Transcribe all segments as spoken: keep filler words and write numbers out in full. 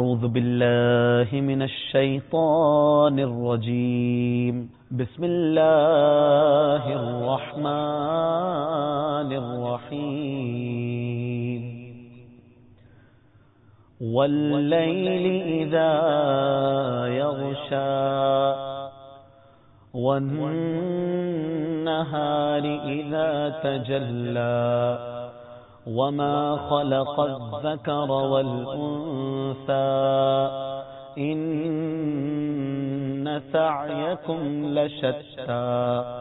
أعوذ بالله من الشيطان الرجيم بسم الله الرحمن الرحيم والليل إذا يغشى والنهار إذا تجلى وما خلق الذكر والأنثى إن سعيكم لشتى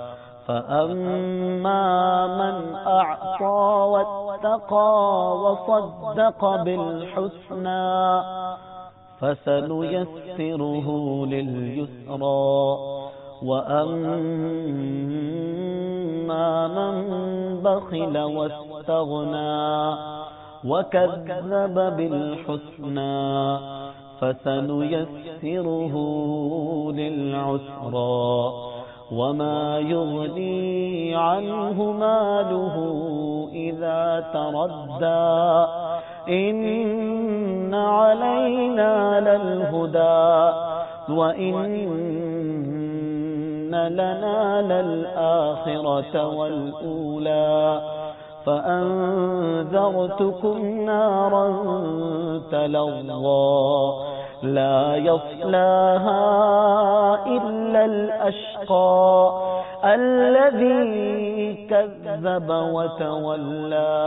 فأما من أعطى واتقى وصدق بالحسنى فسنيسره لليسرى وأما من بخل واستغنى وكذب بالحسنى فسنيسره للعسرى وما يغني عنه ماله إذا تردى إن علينا للهدى وإن لنا للآخرة والأولى فأنذرتكم نارا تلظى لا يصلاها إلا الأشقى الذي كذب وتولى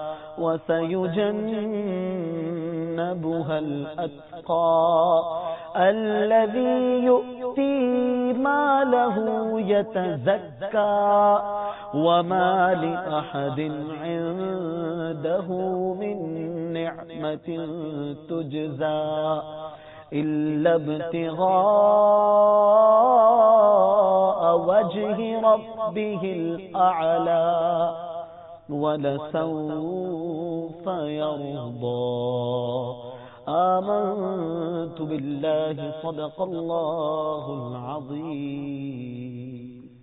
وسيجنبها الأتقى الذي يؤتي ماله يتزكى وما لأحد عنده من نعمة تجزى إلا ابتغاء وجه ربه الأعلى ولسوف يرضى آمنت بالله صدق الله العظيم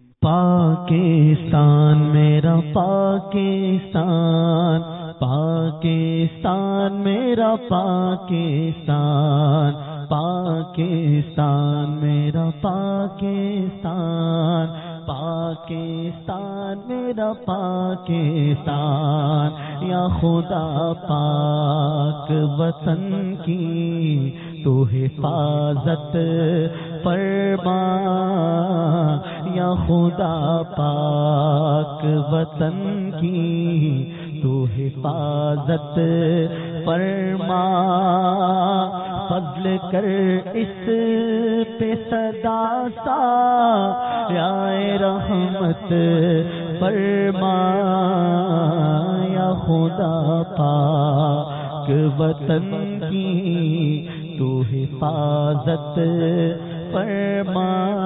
پاکستان میرا پاکستان پاکستان میرا پاکستان پاکستان میرا پاکستان پاکستان میرا پاکستان یا خدا پاک وطن کی تو حفاظت فرما یا خدا پاک وطن کی تو حفاظت فرما فضل کر اس پہ صدا سا یا رحمت فرما یا خدا پاک وطن کی تو حفاظت فرما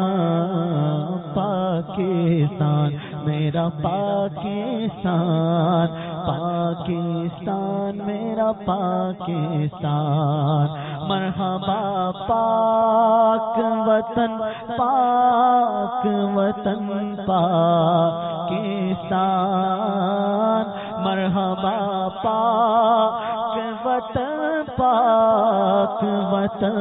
پاکستان میرا پاکستان پاکستان میرا پاکستان مرحبا پاک وطن پاک وطن پاکستان مرحبا پاک وطن پاک وطن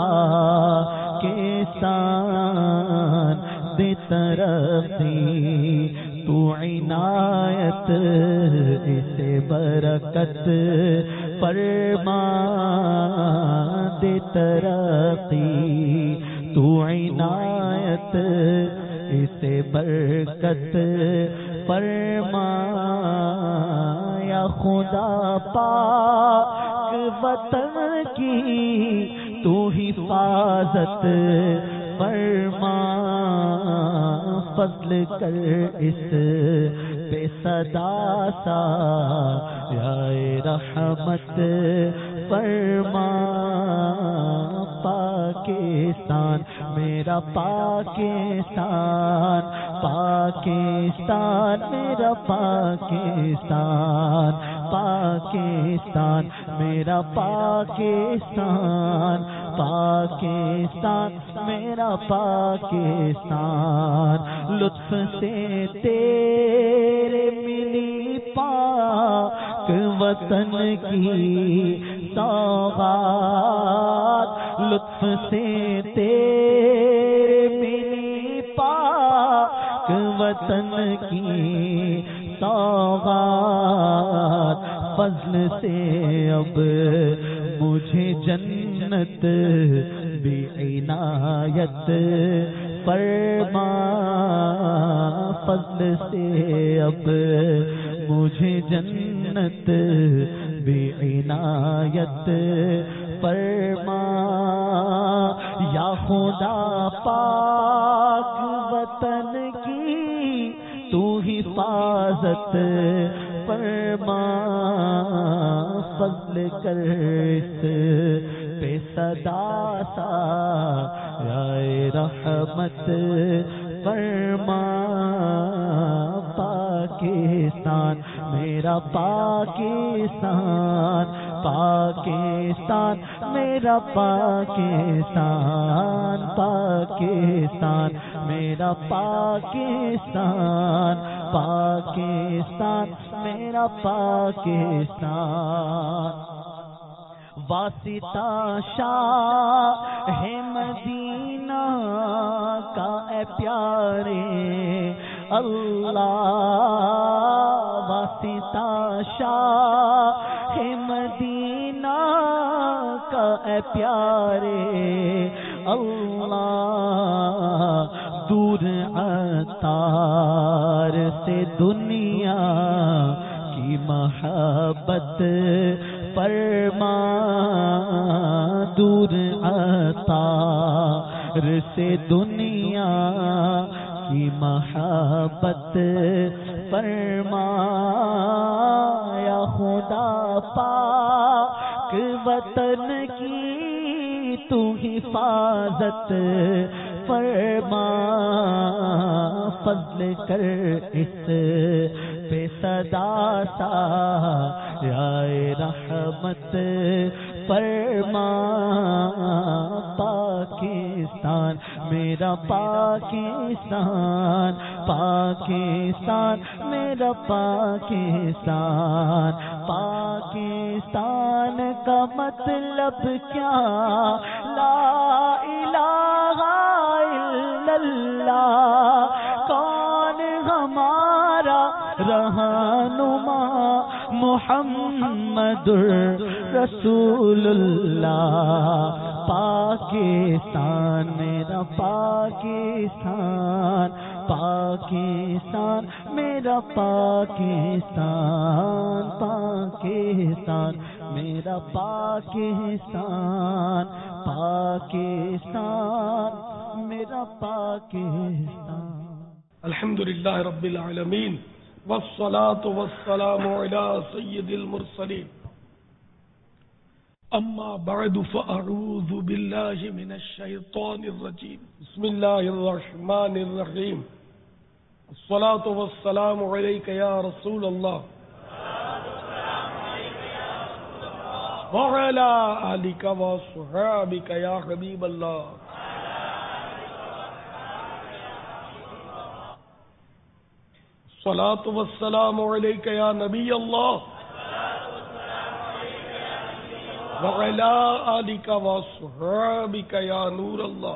پاکستان دے ترقی تو عنایت اسے برکت فرما دے ترقی تو عنایت اسے برکت فرما یا خدا پاک وطن کی تو حفاظت فرما فضل کر اس پہ صدا سا یا رحمت فرما پاکستان میرا پاکستان پاکستان میرا پاکستان پاکستان میرا پاکستان پاکستان میرا پاکستان لطف سے تیرے ملی پاک وطن کی سوغات لطف سے تیرے میری پاک وطن کی سوغات فضل سے اب مجھے جنت بھی عنایت فرما فضل سے اب مجھے جنت بھی عنایت فرما یا خدا پاک وطن کی تو حفاظت فرما فضل کر اس پہ صدا سا یا رحمت فرما پاکستان میرا پاکستان پاکستان میرا پاکستان پاکستان میرا پاکستان پاکستان میرا پاکستان واسطہ شاہ ہے مدینہ کا اے پیارے اللہ واسطہ شاہ ہے مدینہ کا اے پیارے اللہ دور عطار سے دنیا کی محبت فرما دور عطار سے دنیا کی محبت فرما یا خدا پاک وطن کی تو حفاظت فرما فضل کر اس پہ صدا سا یا رحمت فرما پاکستان میرا پاکستان پاکستان میرا پاکستان پاکستان کا مطلب کیا لا الہ الا اللہ کون ہمارا رہنما محمد رسول اللہ پاکستان میرا پاکستان پاکستان میرا پاکستان پاکستان میرا پاکستان پاکستان میرا پاکستان الحمدللہ رب العالمین والصلاة والسلام على سید المرسلین اما بعد فاعوذ باللہ من الشیطان الرجیم بسم اللہ الرحمن الرحیم الصلاة والسلام علیک یا رسول اللہ وعلى آلک وصحابک یا حبیب اللہ الصلاة والسلام علیک یا نبی اللہ وعلی آلک وصحابک یا نور اللہ.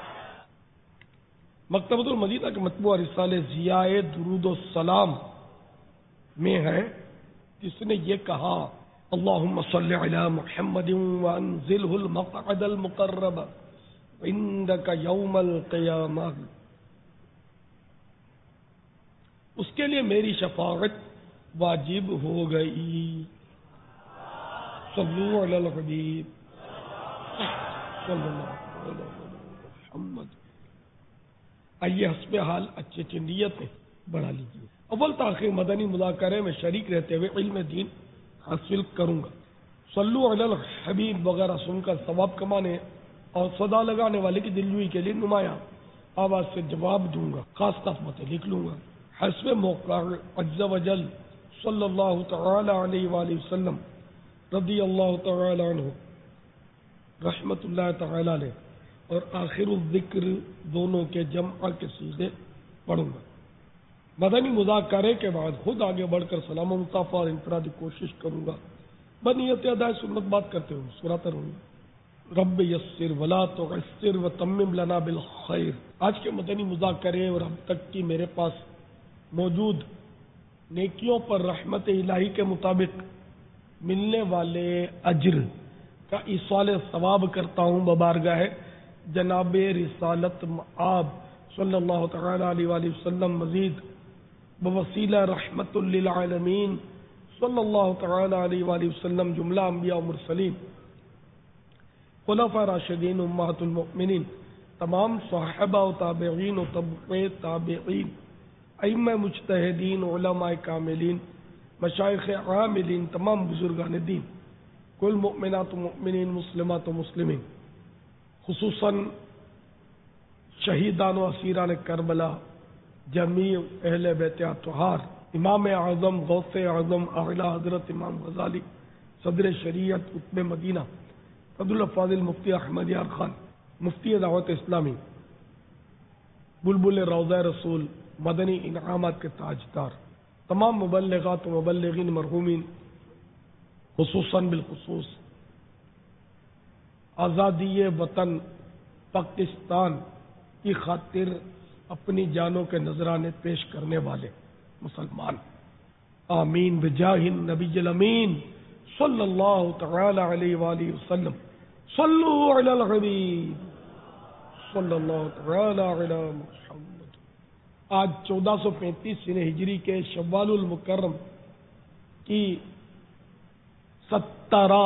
مکتبۃ المدینہ کے مطبوعہ رسالے ضیاء درود و سلام میں ہے جس نے یہ کہا اللہم صلی علی محمد وانزلہ المقعد المقرب عندک یوم القیامہ. اس کے لیے میری شفاعت واجب ہو گئی. صلو علی الحبیب صلی اللہ علیہ محمد. آئیے حسب حال اچھے اچھی نیت میں بڑھا لیجیے. اول تاخیر مدنی مذاکرے میں شریک رہتے ہوئے علم دین حاصل کروں گا. صلو علی الحبیب وغیرہ سن کر ثواب کمانے اور صدا لگانے والے کی دلجوئی کے لیے نمایاں آواز سے جواب دوں گا. خاص تفمت لکھ لوں گا. حسب موقع عز و جل صلی اللہ تعالی علیہ وآلہ وسلم رضی اللہ تعالی عنہ رحمت اللہ تعالی علیہ اور آخر الذکر دونوں کے جمع کے سیغے پڑھوں گا. مدنی مذاکرے کے بعد خود آگے بڑھ کر سلام و مصافحہ اور انفرادی کوشش کروں گا. بنیت ادائے سنت بات کرتے ہوئے سورۃ الروم رب یسر ولا تعسر وتمم لنا بالخیر. آج کے مدنی مذاکرے اور اب تک کی میرے پاس موجود نیکیوں پر رحمت الہی کے مطابق ملنے والے اجر کا ایصال ثواب کرتا ہوں ببارگاہ جناب رسالت مآب صلی اللہ تعالی علیہ وآلہ وسلم. مزید بوسیلہ رحمت للعالمین صلی اللہ تعالی علیہ وآلہ وسلم جملہ انبیاء و مرسلین خلفاء راشدین امہات المؤمنین تمام صحابہ و تابعین و طبقِ تابعین ائمہ مجتہدین علماء کاملین مشائخ عاملین تمام بزرگان دین کل مؤمنات و مؤمنین مسلمات و مسلمین خصوصاً شہیدان و اسیران کربلا جمیع اہل بیت اطہار امام اعظم غوث اعظم اعلیٰ حضرت امام غزالی صدر شریعت قطب مدینہ عبد الفاضل مفتی احمد یار خان مفتی دعوت اسلامی بلبل روضہ رسول مدنی انعامات کے تاجدار تمام مبلغات و مبلغین مرحومین خصوصاً بالخصوص آزادی وطن پاکستان کی خاطر اپنی جانوں کے نذرانے پیش کرنے والے مسلمان آمین بجاہ النبی الامین صلی اللہ تعالی علیہ وآلہ وسلم. صلو علی الحبیب صلی اللہ تعالی علی محمد. آج چودہ سو پینتیس سن ہجری کے شوال المکرم کی سترہ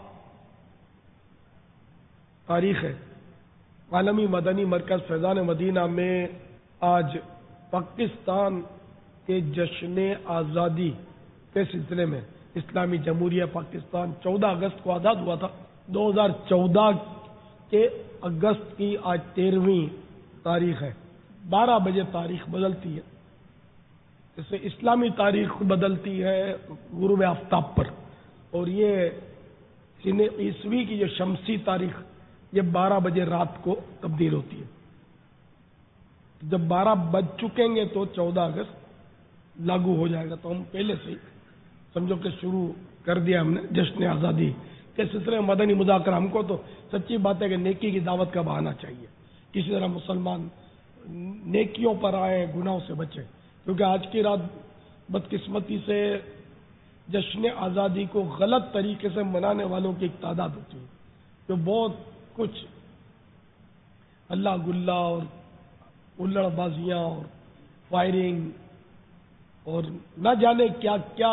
تاریخ ہے. عالمی مدنی مرکز فیضان مدینہ میں آج پاکستان کے جشن آزادی کے سلسلے میں اسلامی جمہوریہ پاکستان چودہ اگست کو آزاد ہوا تھا. دو ہزار چودہ کے اگست کی آج تیرہویں تاریخ ہے. بارہ بجے تاریخ بدلتی ہے جیسے اسلامی تاریخ بدلتی ہے غروب آفتاب پر اور یہ سن عیسوی کی جو شمسی تاریخ یہ بارہ بجے رات کو تبدیل ہوتی ہے. جب بارہ بج چکیں گے تو چودہ اگست لاگو ہو جائے گا. تو ہم پہلے سے سمجھو کہ شروع کر دیا ہم نے جشن آزادی کے سلسلے میں مدنی مذاکرہ. ہم کو تو سچی بات ہے کہ نیکی کی دعوت کا بہانا چاہیے. کسی طرح مسلمان نیکیوں پر آئے گناہوں سے بچے کیونکہ آج کی رات بدقسمتی سے جشن آزادی کو غلط طریقے سے منانے والوں کی ایک تعداد ہوتی ہے جو بہت کچھ اللہ گلہ اور الڑ بازیاں اور فائرنگ اور نہ جانے کیا کیا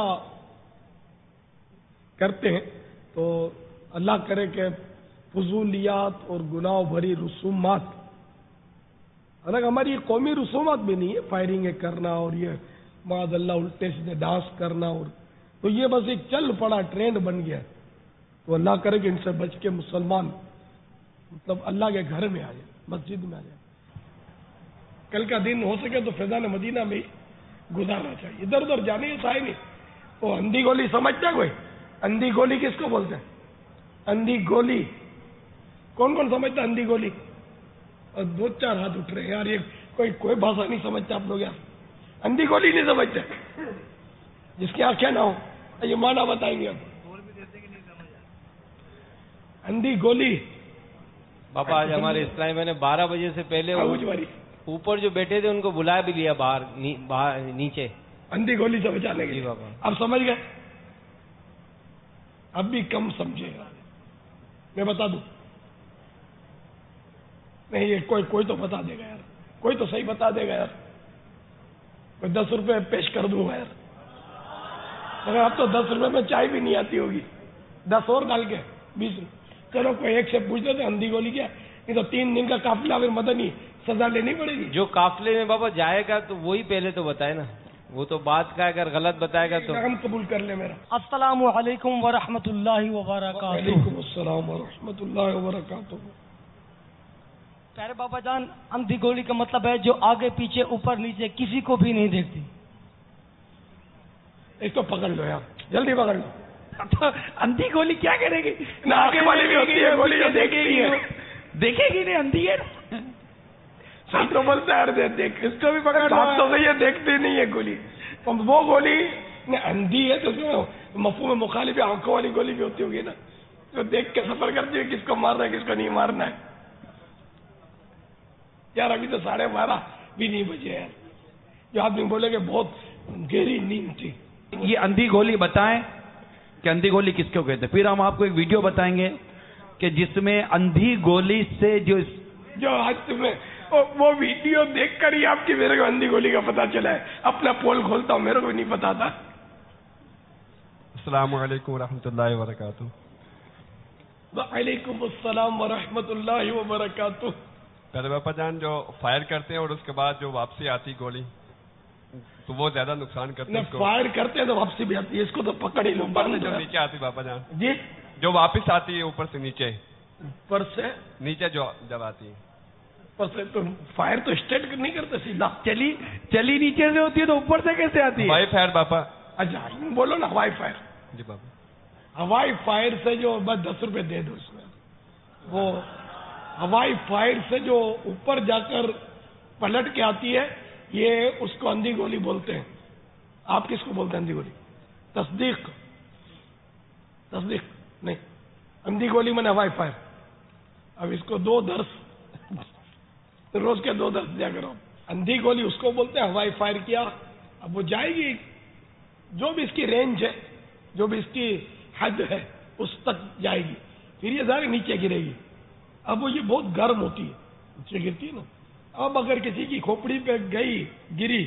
کرتے ہیں. تو اللہ کرے کہ فضولیات اور گناہ بھری رسومات حالانکہ ہماری یہ قومی رسومات بھی نہیں ہے فائرنگ کرنا اور یہ معاذ اللہ الٹے سیدھے ڈانس کرنا اور تو یہ بس ایک چل پڑا ٹرینڈ بن گیا. تو اللہ کرے کہ ان سے بچ کے مسلمان مطلب اللہ کے گھر میں آ جائے مسجد میں آ جائے. کل کا دن ہو سکے تو فیضان مدینہ میں گزارنا چاہیے. ادھر ادھر جانے سے آئے نہیں. وہ اندھی گولی سمجھتا کوئی؟ اندھی گولی کس کو بولتے ہیں؟ اندھی گولی کون کون سمجھتا اندھی گولی؟ اور دو چار ہاتھ اٹھ رہے ہیں یار. یہ کوئی کوئی بھاشا نہیں سمجھتا آپ لوگ یار. اندھی گولی نہیں سمجھتے جس کی آنکھیں نہ ہو. یہ مانا بتائیں گے اب. اندھی گولی پاپا آج ہمارے اسلامی میں نے بارہ بجے سے پہلے اوپر جو بیٹھے تھے ان کو بلا بھی لیا باہر نیچے اندھی گولی سے بچانے کے جی لیے. بابا اب سمجھ گئے؟ اب بھی کم سمجھے. میں بتا دوں نہیں یہ کوئی کوئی تو بتا دے گا یار. کوئی تو صحیح بتا دے گا یار. میں دس روپے پیش کر دوں گا یار. مگر اب تو دس روپے میں چائے بھی نہیں آتی ہوگی. دس اور ڈال کے بیس روپے. چلو کوئی ایک سے پوچھ لیتے اندھی گولی کیا. نہیں تو تین دن کا قافلہ اگر مدنی سزا لینی پڑے گی. جو قافلے میں بابا جائے گا تو وہی پہلے تو بتائے نا. وہ تو بات کا اگر غلط بتائے گا تو ہم قبول کر لیں. میرا السلام علیکم ورحمۃ اللہ وبرکاتہ. وعلیکم السلام ورحمۃ اللہ وبرکاتہ. پیارے بابا جان اندھی گولی کا مطلب ہے جو آگے پیچھے اوپر نیچے کسی کو بھی نہیں دیکھتی. ایک تو پکڑ لو یار جلدی پکڑ لو. اندھی گولی کیا کرے گی؟ نہ آگے والی بھی ہوتی ہے گولی جو دیکھے گی دیکھے گی نہیں اندھی ہے. صحیح تو بولتا ہے دیکھ اس کو بھی پکڑ بات تو صحیح ہے دیکھتی نہیں ہے گولی. وہ گولی نہیں اندھی ہے تو اس میں مفہوم مخالف آنکھوں والی گولی بھی ہوتی ہوگی نا، تو دیکھ کے سفر کرتی ہے کس کو مارنا ہے کس کو نہیں مارنا ہے. یار ابھی تو ساڑھے بارہ بھی نہیں بجے یار، جو آدمی بولے کہ بہت گہری نیند تھی. یہ اندھی گولی بتائیں کہ اندھی گولی کس کو کہتے ہیں. پھر ہم آپ کو ایک ویڈیو بتائیں گے کہ جس میں اندھی گولی سے جو جو آج تمہیں وہ ویڈیو دیکھ کر ہی آپ کی میرے کو اندھی گولی کا پتا چلا ہے. اپنا پول کھولتا ہوں، میرے کو نہیں پتا تھا. السلام علیکم ورحمۃ اللہ وبرکاتہ. وعلیکم السلام ورحمۃ اللہ وبرکاتہ. پہلے باپا جان جو فائر کرتے ہیں اور اس کے بعد جو واپسی آتی گولی تو وہ زیادہ نقصان کرتے ہیں. فائر کرتے ہیں تو واپسی بھی آتی ہے، اس کو تو پکڑ ہی لو. جو نیچے آتی باپا جان جی، جو واپس آتی ہے اوپر سے نیچے، اوپر سے نیچے جو جب آتی ہے اوپر سے تو فائر تو اسٹیٹ نہیں کرتے سیدھا. چلی چلی نیچے سے ہوتی ہے تو اوپر سے کیسے آتی ہے؟ ہوائی فائر باپا. اچھا بولو نا ہوائی فائر. جی بابا ہوائی فائر سے جو بس دس روپے دے دو اس میں، وہ ہوائی فائر سے جو اوپر جا کر پلٹ کے آتی ہے یہ اس کو اندھی گولی بولتے ہیں. آپ کس کو بولتے ہیں اندھی گولی؟ تصدیق تصدیق نہیں، اندھی گولی میں نے ہوائی فائر. اب اس کو دو درس روز کے دو درس دیا کرو. اندھی گولی اس کو بولتے ہیں، ہوائی فائر کیا اب وہ جائے گی جو بھی اس کی رینج ہے، جو بھی اس کی حد ہے اس تک جائے گی، پھر یہ ظاہر نیچے گرے گی. اب وہ یہ بہت گرم ہوتی ہے، نیچے گرتی ہے نا. اب اگر کسی کی کھوپڑی پہ گئی گری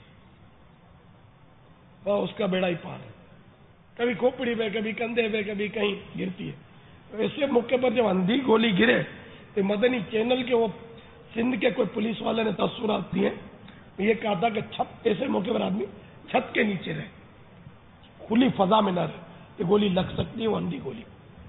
تو اس کا بیڑا ہی پار ہے. کبھی کھوپڑی پہ کبھی کندھے پہ کبھی کہیں گرتی ہے. ایسے موقع پر جب اندھی گولی گرے تو مدنی چینل کے وہ سندھ کے کوئی پولیس والے نے تاثرات دیے، یہ کہا تھا کہ چھت ایسے موقع پر آدمی چھت کے نیچے رہے، کھلی فضا میں نہ رہے، یہ گولی لگ سکتی ہے وہ اندھی گولی.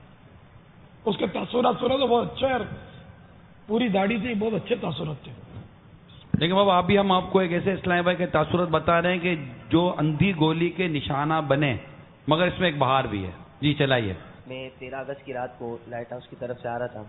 اس کے تاثرات سنا تو بہت اچھا ہے، پوری داڑھی سے بہت اچھے تاثرات تھے. لیکن بابا ابھی ہم آپ کو ایک ایسے اسلام بھائی کے تاثرات بتا رہے ہیں کہ جو اندھی گولی کے نشانہ بنے، مگر اس میں ایک بہار بھی ہے. جی چلائیے. میں تیرہ اگست کی رات کو لائٹ ہاؤس کی طرف سے آ رہا تھا،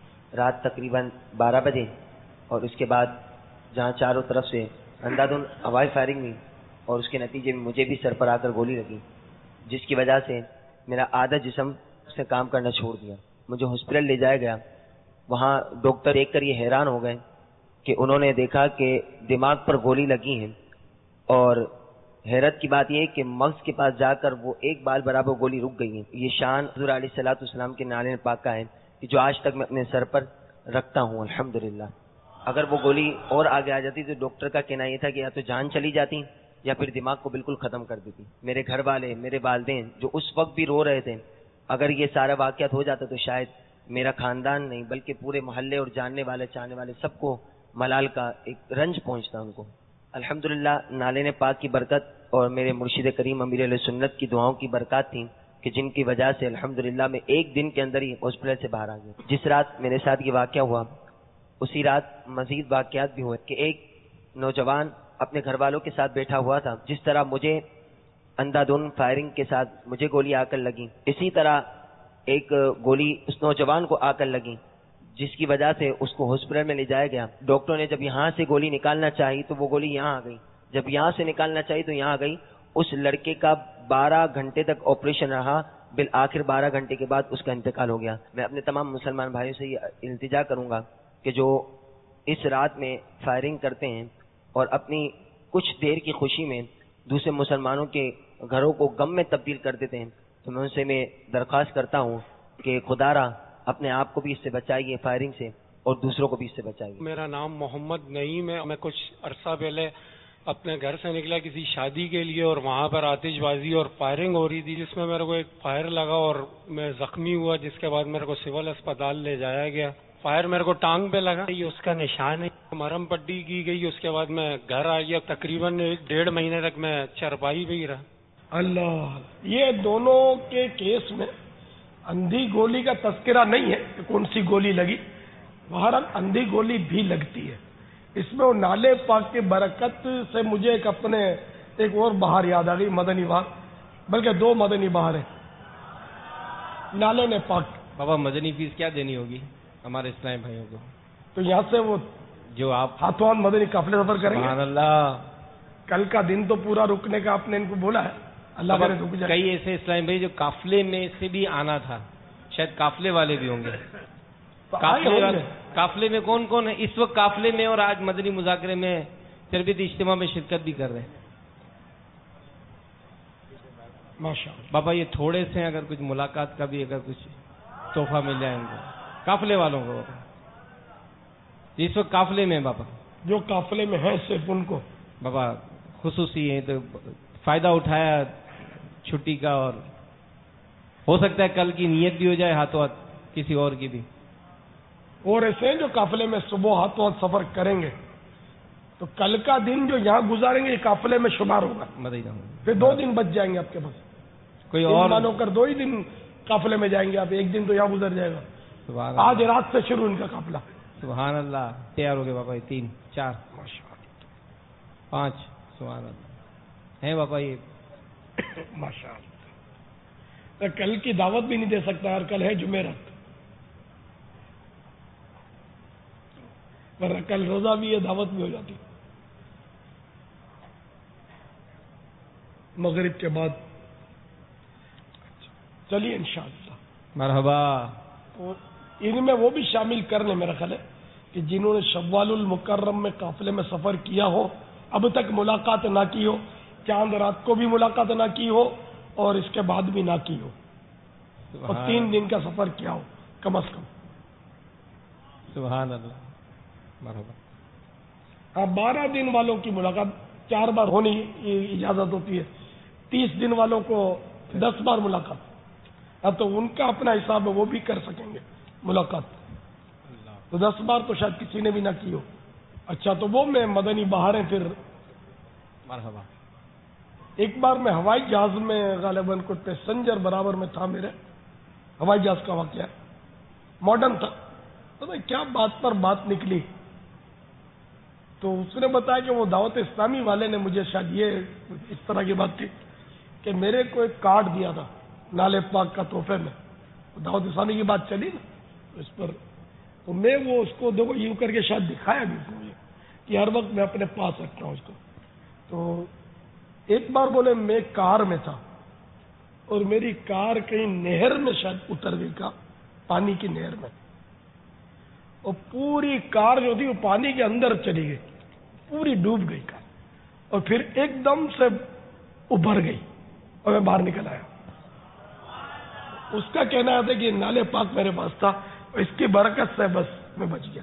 رات تقریباً بارہ بجے، اور اس کے بعد جہاں چاروں طرف سے اندھا دھند ہوائی فائرنگ ہوئی اور اس کے نتیجے میں مجھے بھی سر پر آ کر گولی لگی، جس کی وجہ سے میرا آدھا جسم سے کام کرنا چھوڑ دیا. مجھے ہاسپٹل لے جایا گیا. وہاں ڈاکٹر دیکھ کر یہ حیران ہو گئے کہ انہوں نے دیکھا کہ دماغ پر گولی لگی ہے، اور حیرت کی بات یہ ہے کہ مغز کے پاس جا کر وہ ایک بال برابر گولی رک گئی ہے. یہ شان حضور علیہ الصلوۃ والسلام کے نالے پاک کا ہے کہ جو آج تک میں اپنے سر پر رکھتا ہوں الحمدللہ. اگر وہ گولی اور آگے آ جاتی تو ڈاکٹر کا کہنا یہ تھا کہ یا تو جان چلی جاتی یا پھر دماغ کو بالکل ختم کر دیتی. میرے گھر والے، میرے والدین جو اس وقت بھی رو رہے تھے، اگر یہ سارا واقعات ہو جاتا تو شاید میرا خاندان نہیں بلکہ پورے محلے اور جاننے والے چاہنے والے سب کو ملال کا ایک رنج پہنچتا ان کو. الحمدللہ نالین پاک کی برکت اور میرے مرشد کریم امیر علیہ سنت کی دعاؤں کی برکات تھیں کہ جن کی وجہ سے الحمدللہ میں ایک دن کے اندر ہی ہاسپٹل سے باہر آ گیا. جس رات میرے ساتھ یہ واقعہ ہوا اسی رات مزید واقعات بھی ہوئے کہ ایک نوجوان اپنے گھر والوں کے ساتھ بیٹھا ہوا تھا. جس طرح مجھے اندھا دھند فائرنگ کے ساتھ مجھے گولی آ کر لگی، اسی طرح ایک گولی اس نوجوان کو آ کر لگی، جس کی وجہ سے اس کو ہاسپٹل میں لے جایا گیا. ڈاکٹروں نے جب یہاں سے گولی نکالنا چاہی تو وہ گولی یہاں آ گئی، جب یہاں سے نکالنا چاہی تو یہاں آ گئی. اس لڑکے کا بارہ گھنٹے تک آپریشن رہا، بالآخر بارہ گھنٹے کے بعد اس کا انتقال ہو گیا. میں اپنے تمام مسلمان بھائیوں سے یہ التجا کروں گا کہ جو اس رات میں فائرنگ کرتے ہیں اور اپنی کچھ دیر کی خوشی میں دوسرے مسلمانوں کے گھروں کو غم میں تبدیل کر دیتے ہیں، تو میں ان سے میں درخواست کرتا ہوں کہ خدا را اپنے آپ کو بھی اس سے بچائیے فائرنگ سے اور دوسروں کو بھی اس سے بچائیے. میرا نام محمد نعیم ہے. میں کچھ عرصہ پہلے اپنے گھر سے نکلا کسی شادی کے لیے اور وہاں پر آتش بازی اور فائرنگ ہو رہی تھی جس میں میرے کو ایک فائر لگا اور میں زخمی ہوا، جس کے بعد میرے کو سول اسپتال لے جایا گیا. فائر میرے کو ٹانگ پہ لگا، یہ اس کا نشان ہے. مرہم پٹی کی گئی، اس کے بعد میں گھر آ گیا. تقریباً ایک ڈیڑھ مہینے تک میں چرپائی پہ ہی رہا. اللہ، یہ دونوں کے کیس میں اندھی گولی کا تذکرہ نہیں ہے کہ کون سی گولی لگی، بہرحال اندھی گولی بھی لگتی ہے. اس میں وہ نالے پاک کی برکت سے مجھے ایک اپنے ایک اور بہار یاد آ گئی، مدنی بہار، بلکہ دو مدنی بہار ہیں نالے نے پاک. بابا مدنی فیس کیا دینی ہوگی ہمارے اسلامی بھائیوں کو؟ تو یہاں سے وہ جو آپ ہاتھوں ہاتھ مدنی قافلے سفر کریں گے. سبحان اللہ. کل کا دن تو پورا رکنے کا آپ نے ان کو بولا ہے، اللہ کرے رک جائے. کئی ایسے اسلام بھائی جو قافلے میں سے بھی آنا تھا، شاید قافلے والے بھی ہوں گے. قافلے والے قافلے میں کون کون ہے اس وقت قافلے میں اور آج مدنی مذاکرے میں تربیتی اجتماع میں شرکت بھی کر رہے ہیں؟ ماشاء اللہ. بابا یہ تھوڑے سے اگر کچھ ملاقات کا بھی اگر کچھ تحفہ مل جائے ان کو قافلے والوں کو، اس وقت قافلے میں بابا جو قافلے میں ہیں صرف ان کو بابا خصوصی ہے تو فائدہ اٹھایا چھٹی کا، اور ہو سکتا ہے کل کی نیت بھی ہو جائے ہاتھوں ہاتھ کسی اور کی بھی. اور ایسے ہیں جو قافلے میں صبح ہاتھوں ہاتھ سفر کریں گے تو کل کا دن جو یہاں گزاریں گے یہ قافلے میں شمار ہوگا. پھر دو دن بچ جائیں گے آپ کے پاس. کوئی اور مانو کر دو ہی دن قافلے میں جائیں گے آپ، ایک دن تو یہاں گزر جائے گا. سبحان آج رات سے شروع ان کا قافلہ. سبحان اللہ. تیار ہو گئے بابا یہ تین چار پانچ. سبحان اللہ ہیں بابا یہ ماشاء اللہ. کل کی دعوت بھی نہیں دے سکتا اور کل ہے جمعرات، ورنہ کل روزہ بھی ہے دعوت بھی ہو جاتی. مغرب کے بعد چلیے انشاءاللہ. مرحبا. اور ان میں وہ بھی شامل کر لیں میرا خیال ہے کہ جنہوں نے شوال المکرم میں قافلے میں سفر کیا ہو، اب تک ملاقات نہ کی ہو، چاند رات کو بھی ملاقات نہ کی ہو اور اس کے بعد بھی نہ کی ہو، اور تین دن کا سفر کیا ہو کم از کم. سبحان اللہ. مرحبا. ہاں بارہ دن والوں کی ملاقات چار بار ہونی اجازت ہوتی ہے، تیس دن والوں کو دس بار ملاقات. اب تو ان کا اپنا حساب ہے، وہ بھی کر سکیں گے ملاقات. تو دس بار تو شاید کسی نے بھی نہ کی ہو. اچھا تو وہ میں مدنی بہاریں پھر مرحبا. ایک بار میں ہوائی جہاز میں غالباً کوئی پیسنجر برابر میں تھا، میرے ہوائی جہاز کا واقعہ ماڈرن تھا. پتہ کیا بات پر بات نکلی تو اس نے بتایا کہ وہ دعوت اسلامی والے نے مجھے شاید یہ اس طرح کی بات تھی کہ میرے کو ایک کارڈ دیا تھا نالے پاک کا تحفے میں. دعوت اسلامی کی بات چلی نا اس پر، تو میں وہ اس کو دیکھو یوں کر کے شاید دکھایا بھی اس کو مجھے کہ ہر وقت میں اپنے پاس رکھتا ہوں اس کو. تو ایک بار بولے میں کار میں تھا اور میری کار کہیں نہر میں شاید اتر گئی، کا پانی کی نہر میں، اور پوری کار جو تھی وہ پانی کے اندر چلی گئی، پوری ڈوب گئی کار، اور پھر ایک دم سے ابھر گئی اور میں باہر نکل آیا. اس کا کہنا تھا کہ نالے پاک میرے پاس تھا اور اس کی برکت سے بس میں بچ گیا.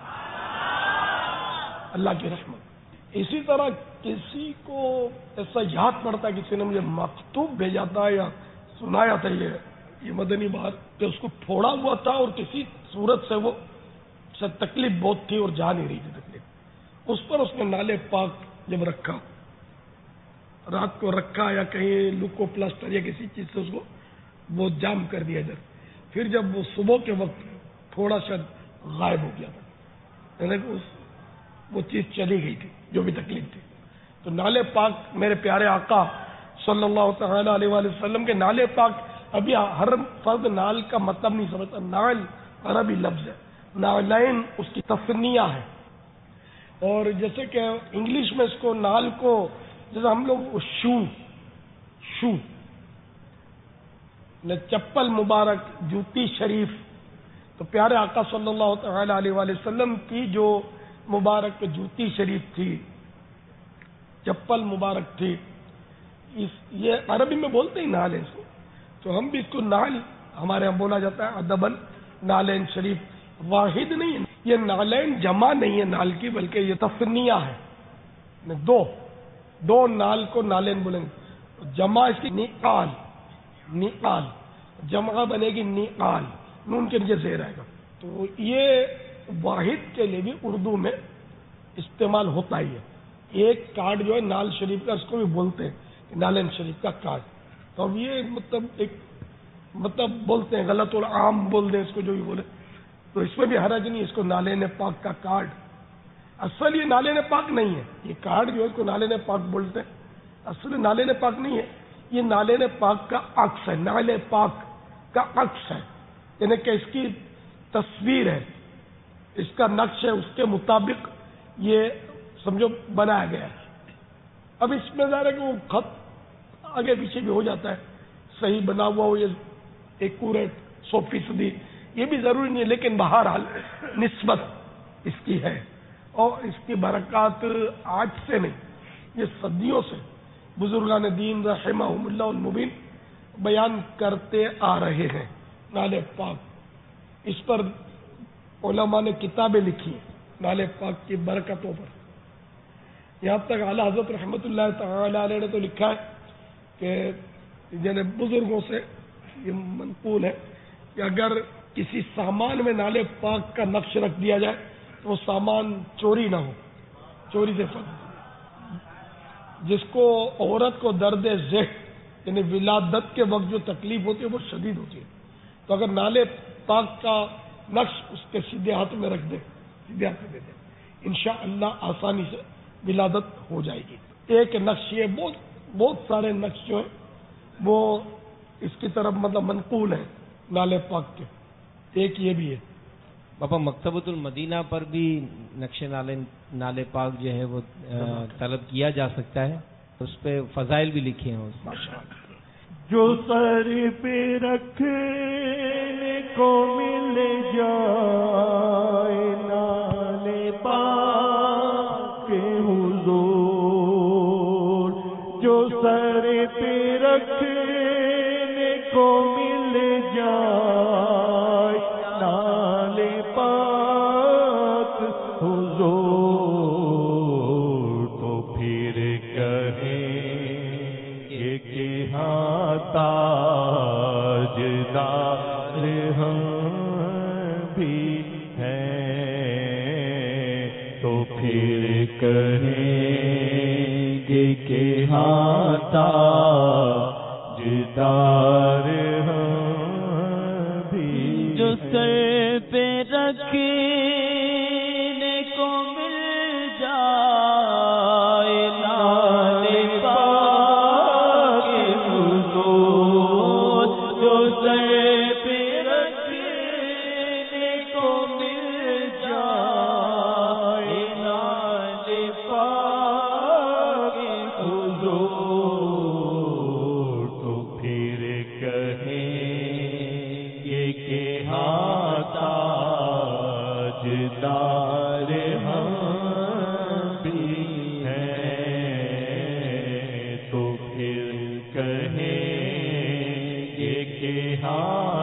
اللہ کی رحمت. اسی طرح کسی کو ایسا یاد پڑتا ہے، کسی نے مجھے مکتوب بھیجا تھا یا سنایا تھا یہ یہ مدنی بات کہ اس کو پھوڑا ہوا تھا اور کسی صورت سے وہ سے تکلیف بہت تھی اور جا نہیں رہی تھی تکلیف. اس پر اس نے نالے پاک جب رکھا، رات کو رکھا یا کہیں لوکو پلاسٹر یا کسی چیز سے اس کو وہ جام کر دیا ادھر، پھر جب وہ صبح کے وقت تھوڑا سا غائب ہو گیا تھا، یعنی کہ وہ چیز چلی گئی تھی جو بھی تکلیف تھی. تو نالے پاک میرے پیارے آقا صلی اللہ تعالی علیہ وآلہ وسلم کے نالے پاک. ابھی ہر فرد نال کا مطلب نہیں سمجھتا. نال عربی لفظ ہے، نالین اس کی تفنیہ ہے. اور جیسے کہ انگلش میں اس کو نال کو جیسے ہم لوگ شو شو چپل مبارک، جوتی شریف، تو پیارے آقا صلی اللہ تعالی علیہ وآلہ وسلم کی جو مبارک جوتی شریف تھی، چپل مبارک تھی، اس یہ عربی میں بولتے ہی نال ہے اس کو. تو ہم بھی اس کو نال ہمارے یہاں بولا جاتا ہے ادبن. نالین شریف واحد نہیں ہے، یہ نالین جمع نہیں ہے نال کی، بلکہ یہ تفنیہ ہے. دو دو نال کو نالین بولیں گے. جمع اس کی نعال، نعال جمع بنے گی نعال، نون کے نیچے زیر آئے گا. تو یہ واحد کے لیے بھی اردو میں استعمال ہوتا ہی ہے. ایک کارڈ جو ہے نال شریف کا، اس کو بھی بولتے ہیں نالین شریف کا کارڈ. تو اب یہ مطلب ایک مطلب بولتے ہیں غلط اور عام بول دیں اس کو جو بھی بولے، تو اس میں بھی حرج نہیں. اس کو نالین پاک کا کارڈ، اصل یہ نالین پاک نہیں ہے. یہ کارڈ جو ہے اس کو نالین پاک بولتے ہیں، اصل نالین پاک نہیں ہے. یہ نالین پاک کا عکس ہے، نال پاک کا عکس ہے، یعنی کہ اس کی تصویر ہے، اس کا نقش ہے، اس کے مطابق یہ سمجھو بنایا گیا ہے. اب اس میں ظاہر ہے کہ وہ خط آگے پیچھے بھی ہو جاتا ہے، صحیح بنا ہوا ہو یہ ایکوریٹ سو فیصدی یہ بھی ضروری نہیں ہے، لیکن بہرحال نسبت اس کی ہے، اور اس کی برکات آج سے نہیں، یہ صدیوں سے بزرگان دین رحمہم اللہ المبین بیان کرتے آ رہے ہیں نالے پاک۔ اس پر علماء نے کتابیں لکھی نالے پاک کی برکتوں پر، یہاں تک اعلیٰ حضرت رحمۃ اللہ تعالی علیہ نے تو لکھا ہے کہ یعنی بزرگوں سے یہ منقول ہے کہ اگر کسی سامان میں نالے پاک کا نقش رکھ دیا جائے تو وہ سامان چوری نہ ہو، چوری سے فرق۔ جس کو عورت کو درد ذہن یعنی ولادت کے وقت جو تکلیف ہوتی ہے وہ شدید ہوتی ہے، تو اگر نالے پاک کا نقش اس کے سیدھے ہاتھ میں رکھ دے، سیدھے ہاتھ میں دے دے، انشاءاللہ آسانی سے ولادت ہو جائے گی۔ ایک نقش یہ بہت بہت سارے نقش جو ہیں وہ اس کی طرف مطلب منقول ہیں نالے پاک کے، ایک یہ بھی ہے۔ باپا مکتبۃ المدینہ پر بھی نقش نالے نالے پاک جو ہے وہ طلب کیا جا سکتا ہے، اس پہ فضائل بھی لکھے ہیں اس میں۔ جو سر پہ رکھنے کو مل جائے نالے پاک کے حضور، جو سر پہ رکھنے کو مل جائے نالے پاک حضور، تو پھر کہیں کہ ہاں تاجدار ہم بھی ہیں، تو پھر کہیں گے کہ ہاں تاجدار ہم بھی، جو سر پہ رکھنے کو مل جائے نالے پاک کے حضور، جو سر پہ رکھنے کو مل جائے نالے پاک کے حضور، تو پھر کہیں گے کہ ہاں تاجدار ہم بھی ہیں، تو پھر کہیں گے کہ ہاں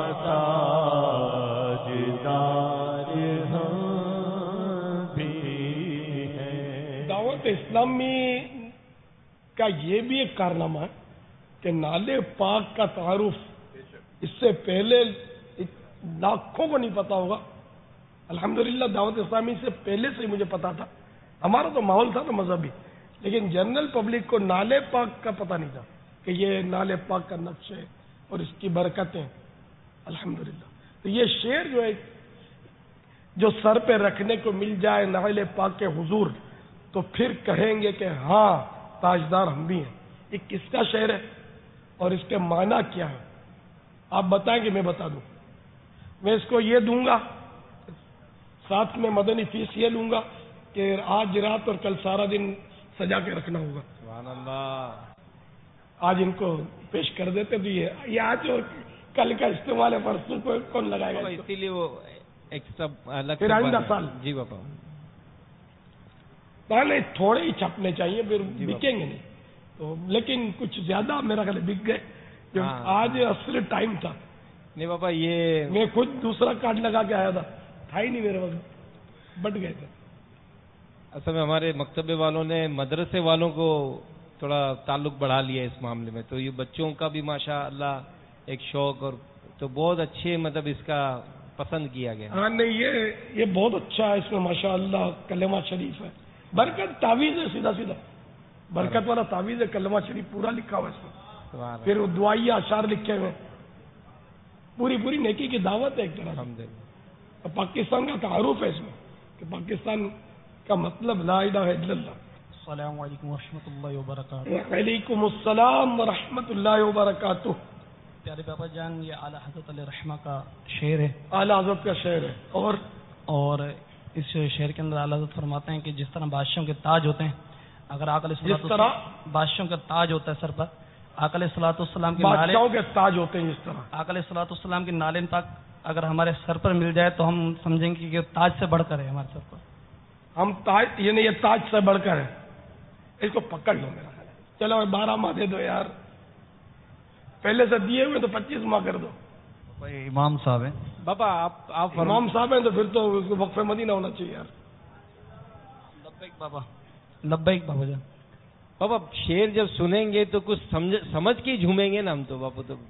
تاجدار ہم بھی ہیں۔ دعوت اسلامی کا یہ بھی ایک کارنامہ ہے کہ نالے پاک کا تعارف اس سے پہلے لاکھوں کو نہیں پتا ہوگا، الحمدللہ دعوت اسلامی سے پہلے سے ہی مجھے پتا تھا، ہمارا تو ماحول تھا نا مذہبی، لیکن جنرل پبلک کو نالے پاک کا پتہ نہیں تھا کہ یہ نالے پاک کا نقش ہے اور اس کی برکتیں، الحمدللہ۔ تو یہ شعر جو ہے جو سر پہ رکھنے کو مل جائے نالے پاک کے حضور، تو پھر کہیں گے کہ ہاں تاجدار ہم بھی ہیں، یہ کس کا شعر ہے اور اس کے معنی کیا ہے؟ آپ بتائیں کہ میں بتا دوں؟ میں اس کو یہ دوں گا، ساتھ میں مدنی فیس یہ لوں گا کہ آج رات اور کل سارا دن سجا کے رکھنا ہوگا۔ سبحان اللہ۔ آج ان کو پیش کر دیتے تو یہ یہ آج اور کل کا استعمال ہے، پرسوں کو کون لگائے گا اس کو؟ اسی لیے وہ ایکسٹرا الگ پھر آئندہ سال جی باپا پہلے تھوڑے ہی چھپنے چاہیے، پھر بکیں گے نہیں تو، لیکن کچھ زیادہ میرا خیال بک گئے، آج اصل ٹائم تھا۔ نہیں بابا یہ میں خود دوسرا کارڈ لگا کے آیا تھا، تھا ہی نہیں میرے پاس، بٹ گئے تھے۔ اصل میں ہمارے مکتبے والوں نے مدرسے والوں کو تھوڑا تعلق بڑھا لیا اس معاملے میں، تو یہ بچوں کا بھی ماشاء اللہ ایک شوق، اور تو بہت اچھے مطلب اس کا پسند کیا گیا۔ ہاں نہیں یہ یہ بہت اچھا ہے، اس میں ماشاء اللہ کلمہ شریف ہے، برکت تعویذ ہے، سیدھا سیدھا برکت والا تعویذ ہے، کلمہ شریف پورا لکھا ہوا ہے اس میں، پھر دعائیہ اشعار لکھے ہوئے، پوری پوری نیکی کی دعوت ہے ایک طرح سے۔ پاکستان کا تعارف ہے اس میں کہ پاکستان کا مطلب لا الہ الا اللہ۔ السلام علیکم ورحمۃ اللہ وبرکاتہ۔ وعلیکم السلام ورحمۃ اللہ وبرکاتہ۔ پیارے بابا جان یہ اعلیٰ حضرت علیہ رحمہ کا شعر ہے، اعلیٰ حضرت کا شعر ہے، اور اور اس شعر کے اندر اعلیٰ حضرت فرماتے ہیں کہ جس طرح بادشاہوں کے تاج ہوتے ہیں، اگر آقا علیہ جس طرح بادشاہوں کا تاج ہوتا ہے سر پر، آقا علیہ الصلوۃ والسلام کے نالے بادشاہوں کے تاج ہوتے ہیں اس طرح. آقا علیہ الصلوۃ والسلام کے نالے پاک اگر ہمارے سر پر مل جائے تو ہم سمجھیں گے کہ یہ تاج سے بڑھ کر ہے ہمارے سر پر. ہم تاج یعنی یہ تاج سے بڑھ کر ہے. اس کو پکڑ لو میرا خیال ہے. چلو بارہ ماہ دے دو یار, پہلے سے دیے ہوئے تو پچیس ماہ کر دو. بھائی امام صاحب ہیں بابا آپ آپ امام صاحب ہیں تو پھر تو وقف مدینہ ہونا چاہیے یار. لبیک بابا, لبیک بابا جان. بابا شعر جب سنیں گے تو کچھ سمجھ سمجھ کے جھومیں گے نا ہم تو. بابا تو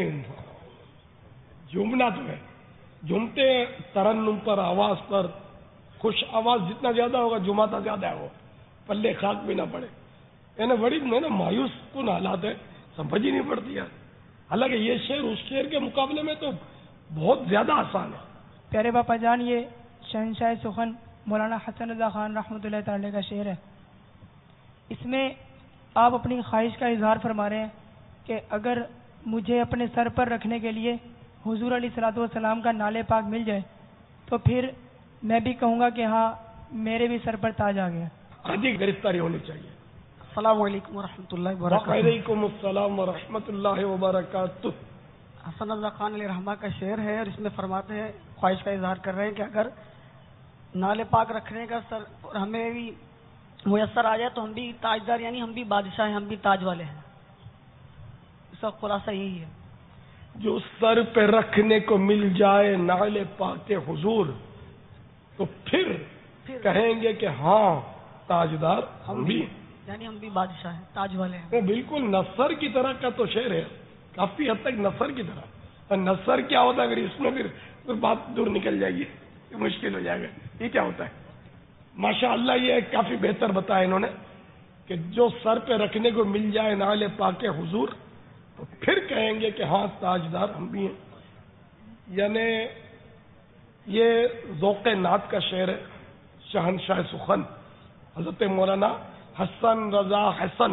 جھومنا تو ہے, جھومتے ترنم پر, آواز پر. خوش آواز جتنا زیادہ ہوگا جھوماتا زیادہ ہے, وہ پلے خاک بھی نہ پڑے. یعنی بڑی میں نا مایوس کن حالات ہے, سمجھ ہی نہیں پڑتی یار. حالانکہ یہ شعر اس شعر کے مقابلے میں تو بہت زیادہ آسان ہے. پیارے باپا جان, یہ شہنشاہ سخن مولانا حسن رضا خان رحمۃ اللہ تعالی کا شعر ہے. اس میں آپ اپنی خواہش کا اظہار فرما رہے ہیں کہ اگر مجھے اپنے سر پر رکھنے کے لیے حضور علیہ الصلوۃ والسلام کا نالے پاک مل جائے تو پھر میں بھی کہوں گا کہ ہاں میرے بھی سر پر تاج آ گیا. آدھی گرفتاری ہونی چاہیے. السلام علیکم ورحمۃ اللہ وبرکاتہ. وعلیکم السلام ورحمۃ اللہ وبرکاتہ. حسن رضا خان علیہ رحمہ کا شعر ہے اور اس میں فرماتے ہیں, خواہش کا اظہار کر رہے ہیں کہ اگر نالے پاک رکھنے کا سر ہمیں بھی میسر آ جائے تو ہم بھی تاجدار یعنی ہم بھی بادشاہ ہیں, ہم بھی تاج والے ہیں. اس کا خلاصہ یہی ہے. جو سر پہ رکھنے کو مل جائے نالے پاک حضور تو پھر کہیں گے کہ ہاں تاجدار ہم بھی, یعنی ہم بھی بادشاہ ہیں, تاج والے ہیں. وہ بالکل نثر کی طرح کا تو شعر ہے, کافی حد تک نثر کی طرح. اور نثر کیا ہوتا ہے اگر اس میں پھر پھر بات دور نکل جائے گی, مشکل ہو جائے گا. یہ کیا ہوتا ہے؟ ماشاء اللہ یہ کافی بہتر بتایا انہوں نے کہ جو سر پہ رکھنے کو مل جائے نالے پاک حضور تو پھر کہیں گے کہ ہاں تاجدار ہم بھی ہیں. یعنی یہ ذوق نعت کا شعر ہے. شہنشاہ سخن حضرت مولانا حسن رضا حسن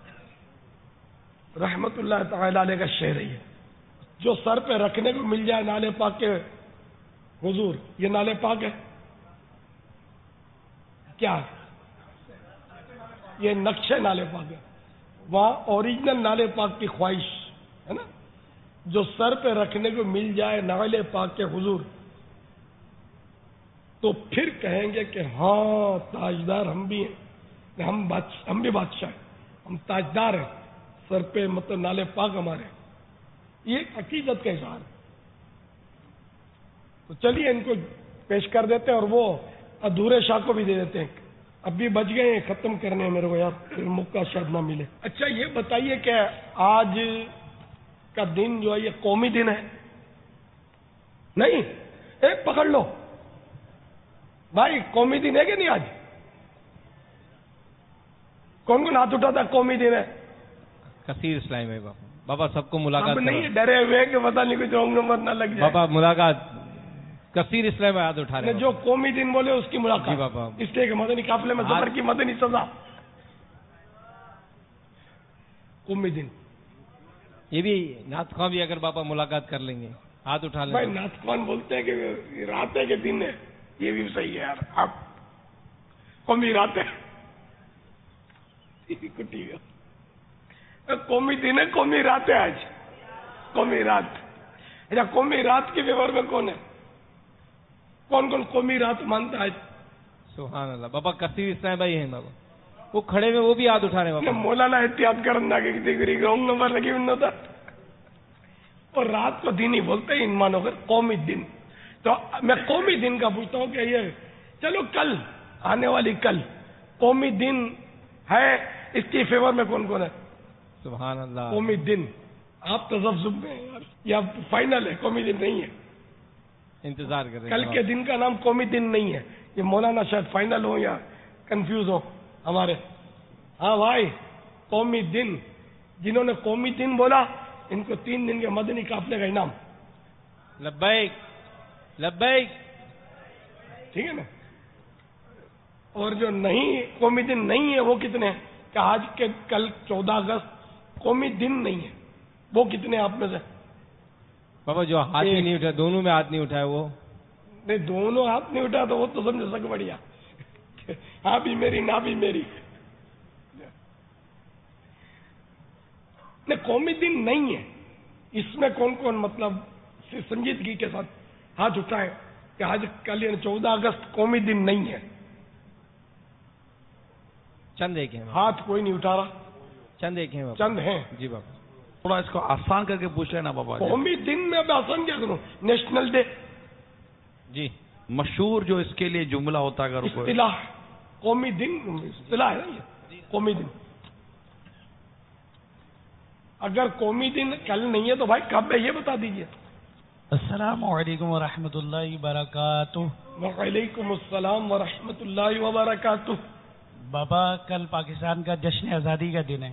رحمت اللہ تعالی علیہ کا شعر ہے. یہ جو سر پہ رکھنے کو مل جائے نالے پاک کے حضور, یہ نالے پاک ہے کیا؟ یہ نقشے نالے پاک ہے. وہاں اوریجنل نالے پاک کی خواہش ہے نا, جو سر پہ رکھنے کو مل جائے نالے پاک کے حضور تو پھر کہیں گے کہ ہاں تاجدار ہم بھی ہیں, ہم ہم بھی بادشاہ ہیں, ہم تاجدار ہیں, سر پہ مطلب نالے پاک ہمارے. یہ ایک عقیدت کا اظہار ہے. تو چلیے ان کو پیش کر دیتے ہیں اور وہ ادھورے شاہ کو بھی دے دیتے ہیں. اب بھی بچ گئے ہیں, ختم کرنے ہیں میرے کو یار, پھر موقع شاید نہ ملے. اچھا یہ بتائیے کہ آج کا دن جو ہے یہ قومی دن ہے نہیں؟ ایک پکڑ لو بھائی, قومی دن ہے کہ نہیں آج؟ کون کون ہاتھ اٹھاتا قومی دن ہے؟ کثیر اسلام ہے بابا. بابا سب کو ملاقات نہیں ڈرے ہوئے کہ پتہ نہیں کچھ رونگ نمبر نہ لگ جائے. بابا ملاقات کثیر اسلام یاد اٹھا رہے. جو قومی دن بولے اس کی ملاقات. جی بابا. اس لیے کہ مدنی قافلے میں ظفر کی مدنی سزا قومی دن. یہ بھی نعت خواں بھی اگر بابا ملاقات کر لیں گے ہاتھ اٹھا لیں. بھائی نعت خوان بولتے ہیں کہ رات کے دن ہے, یہ بھی صحیح ہے یار. آپ قومی رات ہے, قومی دن ہے, قومی رات ہے آج, قومی رات. اچھا قومی رات کے فیور میں کون ہے؟ کون کون قومی رات مانتا ہے؟ سبحان اللہ. بابا کثیر اسلام بھائی ہیں بابا, وہ کھڑے میں وہ بھی ہاتھ اٹھا رہے ہیں بابا. مولانا احتیاط کرنا کہ کسی رونگ نمبر لگی ہوئی ہوتا. اور رات کو دن ہی بولتے ہیں ان مانو کر قومی دن. تو میں قومی دن کا پوچھتا ہوں کہ یہ چلو کل آنے والی کل قومی دن ہے, اس کے فیور میں کون کون ہے؟ سبحان اللہ. قومی دن آپ تذبذب میں ہیں یا فائنل ہے؟ قومی دن نہیں ہے, انتظار کر رہے ہیں. کل کے دن کا نام قومی دن نہیں ہے. یہ مولانا شاید فائنل ہو یا کنفیوز ہو ہمارے. ہاں بھائی قومی دن, جنہوں نے قومی دن بولا ان کو تین دن کے مدنی قافلے کا انعام. لبیک لبیک. ٹھیک ہے نا. اور جو نہیں قومی دن نہیں ہے وہ کتنے ہیں؟ کہ آج کے کل چودہ اگست قومی دن نہیں ہے, وہ کتنے آپ میں سے؟ بابا جو ہاتھ ہی نہیں اٹھا, دونوں میں ہاتھ نہیں اٹھائے. وہ نہیں دونوں ہاتھ نہیں اٹھا تو وہ تو سمجھ سک بڑھیا, ہاں بھی میری نہ بھی میری. نہیں قومی دن نہیں ہے. اس میں کون کون مطلب سنجیدگی کے ساتھ ہاتھ اٹھائیں کہ آج کل یعنی چودہ اگست قومی دن نہیں ہے. چند ایک ہیں ہاتھ کوئی نہیں اٹھا رہا. چند ایک ہیں چند ہیں. جی بابا تھوڑا اس کو آسان کر کے پوچھ لینا بابا. قومی دن میں اب آسان کیا کروں؟ National day. جی مشہور جو اس کے لیے جملہ ہوتا ہے اگر کوئی اصطلاح قومی دن اصطلاح ہے نا یہ قومی دن. اگر قومی دن کل نہیں ہے تو بھائی کب ہے یہ بتا دیجئے. السلام علیکم ورحمۃ اللہ وبرکاتہ. وعلیکم السلام ورحمۃ اللہ وبرکاتہ. بابا کل پاکستان کا جشن آزادی کا دن ہے.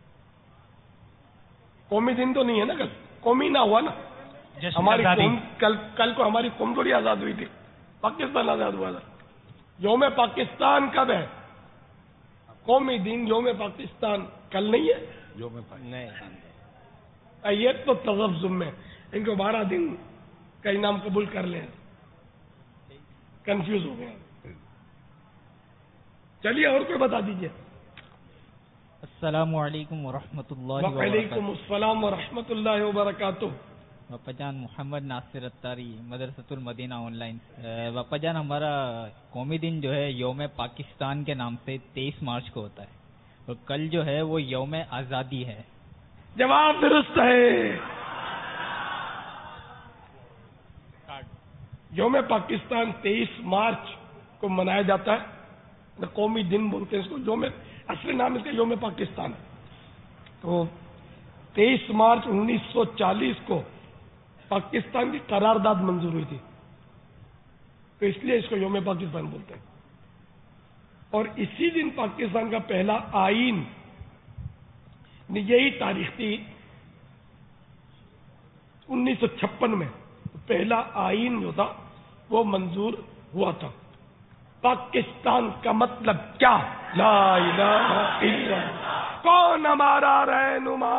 قومی دن تو نہیں ہے نا کل. قومی نہ ہوا نا. جشن ہماری آزادی. قوم کل کل کو ہماری قوم تھوڑی آزاد ہوئی تھی. پاکستان آزاد ہوا تھا. یوم پاکستان کب ہے؟ قومی دن یوم پاکستان کل نہیں ہے. یوم نہیں یہ تو تذبذب میں ان کو بارہ دن کا انعام قبول کر لیں. کنفیوز ہو گئے. چلیے اور کوئی بتا دیجئے. السلام علیکم ورحمۃ اللہ وعلیکم السلام ورحمۃ اللہ وبرکاتہ. باپا جان محمد ناصر اتاری مدرسۃ المدینہ آن لائن. باپا جان ہمارا قومی دن جو ہے یوم پاکستان کے نام سے تیئیس مارچ کو ہوتا ہے اور کل جو ہے وہ یوم آزادی ہے. جواب درست ہے. یوم پاکستان تیئیس مارچ کو منایا جاتا ہے. قومی دن بولتے ہیں اس کو. یوم اصلی نام اس کا یوم پاکستان. تو تیئیس مارچ انیس سو چالیس کو پاکستان کی قرارداد منظور ہوئی تھی تو اس لیے اس کو یوم پاکستان بولتے ہیں. اور اسی دن پاکستان کا پہلا آئین یہی تاریخ تھی انیس سو چھپن میں پہلا آئین جو تھا وہ منظور ہوا تھا. پاکستان کا مطلب کیا؟ لا الہ الا اللہ. کون ہمارا رہنما؟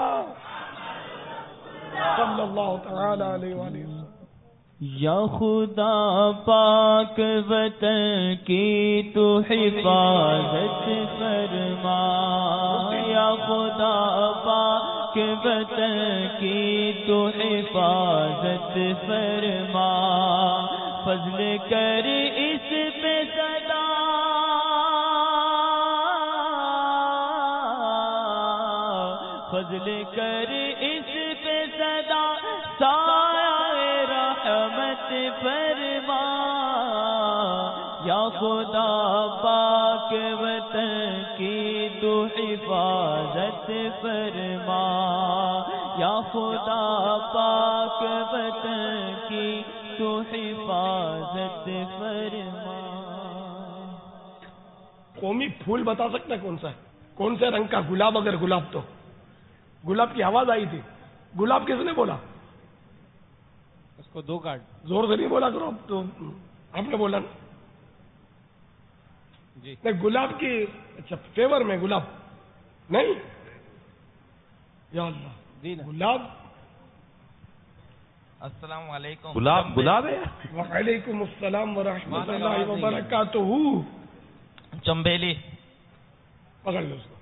صلی اللہ تعالی علیہ وآلہ وسلم. یا خدا پاک وطن کی تو حفاظت فرما. یا خدا پاک وطن کی تو حفاظت فرما. فضل کر اس پہ صدا فضل کر اس پہ صدا سایہ رحمت فرما. یا خدا پاک وطن کی تو حفاظت فرما. یا خدا پاک وطن کی تو حفاظت فرما. قومی پھول بتا سکتا ہے کون سا ہے؟ کون سے رنگ کا گلاب؟ اگر گلاب تو گلاب کی آواز آئی تھی. گلاب کس نے بولا؟ اس کو دو کارڈ زور سے نہیں بولا کرو. تو آپ نے بولا جی. نہیں گلاب کی اچھا فیور میں گلاب نہیں. یا اللہ گلاب. السلام علیکم. گلاب گلاب ہے. وعلیکم السلام ورحمۃ اللہ وبرکاتہ. چمبیلی پکڑ لو اس کو.